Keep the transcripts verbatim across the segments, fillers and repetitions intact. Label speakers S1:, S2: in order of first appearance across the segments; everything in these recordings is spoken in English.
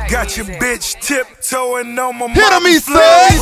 S1: Got your bitch tiptoeing on my
S2: Hit him, he said.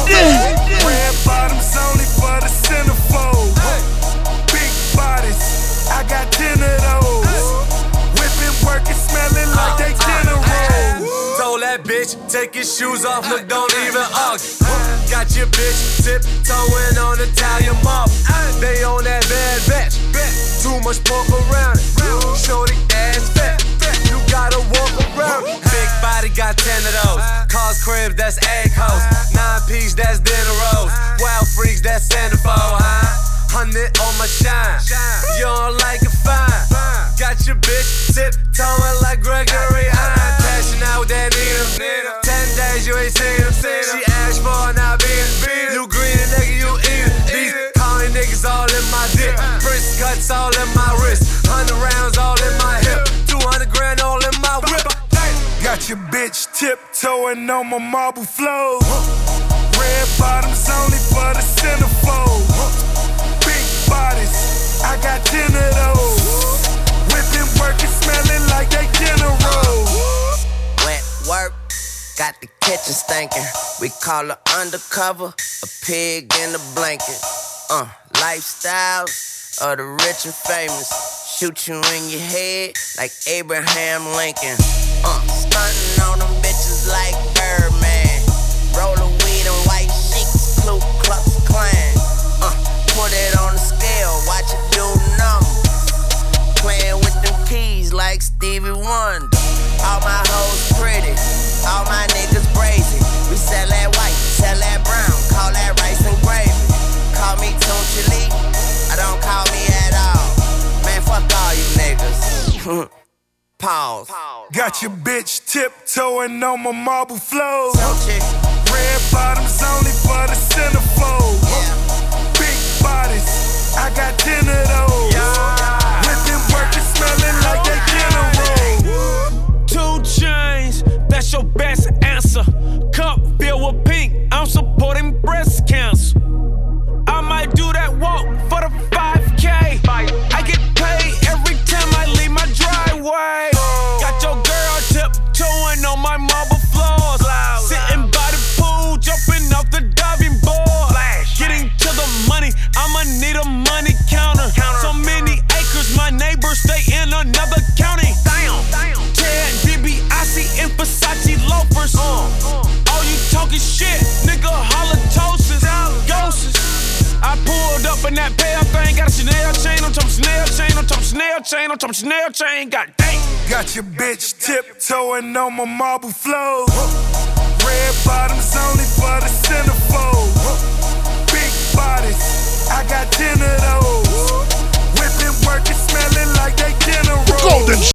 S1: Red bottoms only for the centerfold. Big bodies, I got ten of those. Whipping, working, smelling like they generals.
S3: Told that bitch, take your shoes off, look, don't even argue. Got your bitch tiptoeing on Italian marble. They on that bad batch, too much pork around it. Shorty ass fat, you gotta walk around it. Big body got ten of those. Cars, cribs, that's egg hoes. Nine piece, that's dinner rolls. Wild freaks, that's centerfold, huh? Hundred on my shine, you don't like it, fine. Got your bitch tiptoeing like Gregory Hine. Cashing out with that nigga. Ten days you ain't seen him. She asked for it, now beat it. You greedy nigga, you eat it. These calling niggas all in my dick. Prince cuts all in my wrist. Hundred rounds all in my hip. Two hundred grand all in my whip.
S1: Got your bitch tiptoeing on my marble floor. Red bottoms only for the centerfold. Big bodies, I got ten of those. Whipping, working, smelling like they generals.
S4: Wet work, got the kitchen stinking. We call her undercover, a pig in a blanket. Uh, lifestyles of the rich and famous. Shoot you in your head like Abraham Lincoln. Uh, stunting on them bitches like Birdman. Roll of weed and white sheets, Ku Klux Klan. Uh, put it on the scale, watch it do numbers. Playing with them keys like Stevie Wonder. All my hoes pretty, all my niggas brazy. We sell that white, sell that brown, call that rice and gravy. Call me Tunchi Lee, I don't call me at all. Man, fuck all you niggas. Pause.
S1: Got your bitch tiptoeing on my marble floor.
S4: Tunchi.
S1: Red bottoms only for the centerfold.
S4: Yeah.
S1: Big bodies, I got ten of those.
S3: Yeah.
S1: Whipping, working, smelling like they generals.
S5: Two chains, that's your best answer. Cup filled with pink, I'm supporting breast cancer. I might do that walk for the five K. I get paid every time I leave my driveway. Got your girl tiptoeing on my marble floors. Sitting by the pool, jumping off the diving board. Getting to the money, I'ma need a money counter. So many acres, my neighbors stay in another county. Ted DiBiase in Versace loafers. All you talking shit, nigga, halitosis, ghosts. I pulled up in that pale thing, got a Chanel chain on top of Chanel chain on top of Chanel chain on top of Chanel chain, god dang.
S1: Got your bitch tiptoeing on my marble floor. Red bottoms on